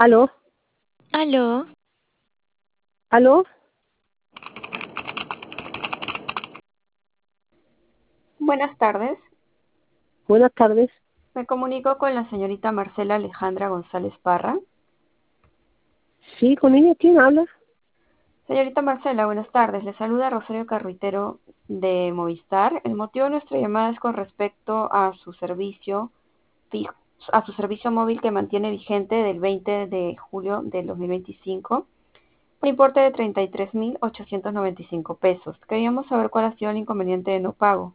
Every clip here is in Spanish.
Aló, Aló, aló, Buenas tardes. buenas tardes. Me comunico con la señorita Marcela Alejandra González Parra. Sí, con ella, ¿quién habla? Señorita Marcela, buenas tardes. Le saluda Rosario Carruitero de Movistar. El motivo de nuestra llamada es con respecto a su servicio fijo, a su servicio móvil que mantiene vigente del 20 de julio del 2025, un importe de 33.895 pesos. Queríamos saber cuál ha sido el inconveniente de no pago.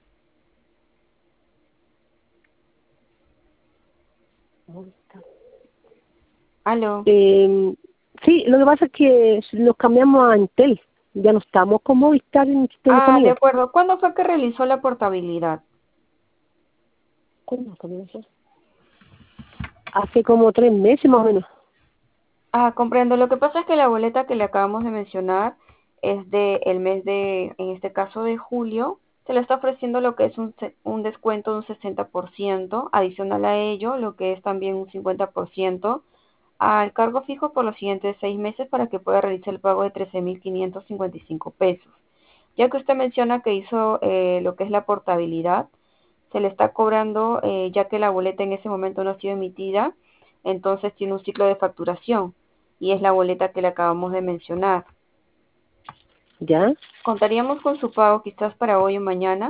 Aló. Sí, lo que pasa es que nos cambiamos a Entel. Ya no estamos con Movistar en Ah, de telefonía. acuerdo. ¿Cuándo fue que realizó la portabilidad? ¿Cuándo comenzó? Hace como 3 meses más o menos. Ah, comprendo. Lo que pasa es que la boleta que le acabamos de mencionar es de el mes de, en este caso de julio. Se le está ofreciendo lo que es un descuento de un 60%, adicional a ello, lo que es también un 50% al cargo fijo por los siguientes 6 meses para que pueda realizar el pago de 13.555 pesos. Ya que usted menciona que hizo lo que es la portabilidad, se le está cobrando, ya que la boleta en ese momento no ha sido emitida, entonces tiene un ciclo de facturación y es la boleta que le acabamos de mencionar. ¿Ya? ¿Contaríamos con su pago quizás para hoy o mañana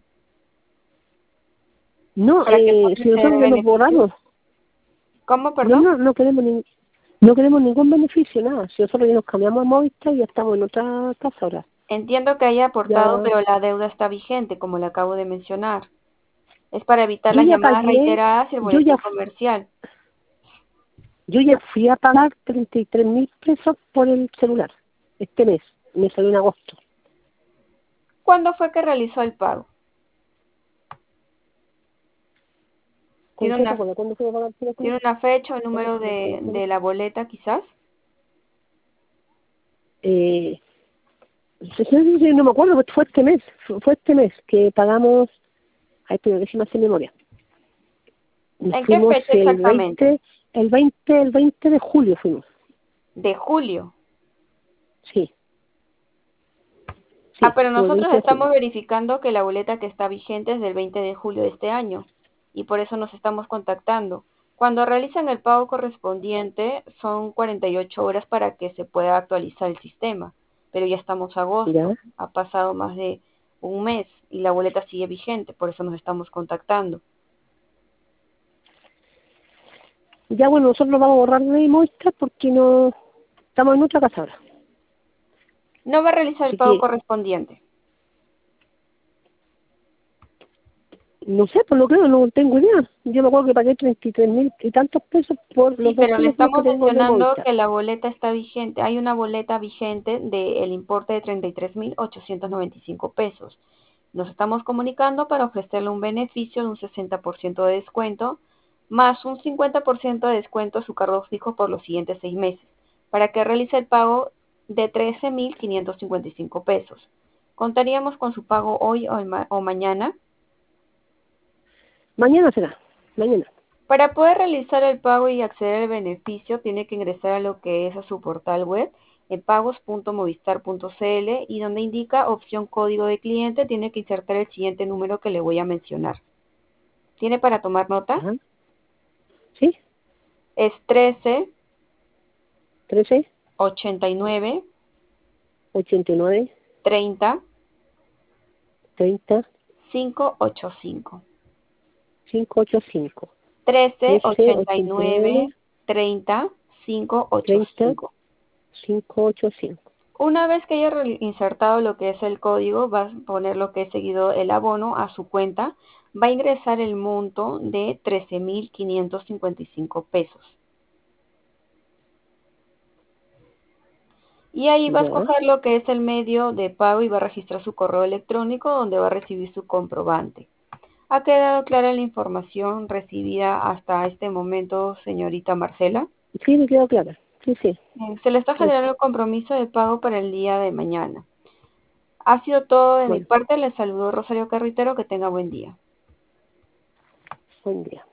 No, para que pueda si acceder al nosotros ya nos beneficio? borramos. ¿Cómo, No, perdón? no, no queremos ningún beneficio, nada. Si nosotros ya nos cambiamos a Movistar y ya estamos en otra casa ahora. Entiendo que haya aportado, Ya, pero la deuda está vigente, como le acabo de mencionar. Es para evitar yo las ya llamadas pagué, reiteradas y el yo boletín ya, comercial. yo ya fui a pagar 33.000 pesos por el celular. Este mes, me salió en agosto. ¿Cuándo fue que realizó el pago? ¿Con ¿Tiene qué una, recuerdo? ¿Cuándo fui a pagar el teléfono? tiene una fecha o ¿Cuándo número fui el teléfono? de la boleta quizás? Eh, no me acuerdo, fue este mes, fue este mes que pagamos, ay, pero déjeme hacer memoria. Nos ¿En qué fuimos fecha exactamente? el 20 de julio fuimos, De julio. sí, Ah, sí, pero fue el nosotros 20 de estamos julio. verificando que la boleta que está vigente es del 20 de julio de este año y por eso nos estamos contactando. Cuando realizan el pago correspondiente son 48 horas para que se pueda actualizar el sistema, pero ya estamos a ¿Ya? agosto, ha pasado más de un mes y la boleta sigue vigente, por eso nos estamos contactando. Ya bueno, nosotros nos vamos a borrar de Movistar porque no estamos en otra casa ahora. No va a realizar el Así pago que, correspondiente. no sé, por lo que no tengo idea. Yo me acuerdo que pagué 33.000 y tantos pesos por Sí, los dos pero le teléfonos que estamos tengo de mencionando Movistar. que la boleta está vigente. Hay una boleta vigente del importe de 33.895 pesos. Nos estamos comunicando para ofrecerle un beneficio de un 60% de descuento, más un 50% de descuento a su cargo fijo por los siguientes 6 meses, para que realice el pago de 13.555 pesos. ¿Contaríamos con su pago hoy o mañana? Mañana será, mañana. Para poder realizar el pago y acceder al beneficio, tiene que ingresar a lo que es a su portal web en pagos.movistar.cl y donde indica opción código de cliente, tiene que insertar el siguiente número que le voy a mencionar. ¿Tiene para tomar nota? ¿Ya? ¿Sí? Es 13 13, 89 89, 30 30, 585. 585. 13 13, 89, 89 30 30, 585. 585. Una vez que haya insertado lo que es el código, va a poner lo que es seguido el abono a su cuenta, va a ingresar el monto de 13.555 pesos. Y ahí va a ¿Ya? escoger lo que es el medio de pago y va a registrar su correo electrónico donde va a recibir su comprobante. ¿Ha quedado clara la información recibida hasta este momento, señorita Marcela? Sí, me quedó claro. Sí, sí. Se le está Sí. generando el compromiso de pago para el día de mañana. Ha sido todo de mi Bueno, parte. Les saludo Rosario Carritero. Que tenga buen día. buen día.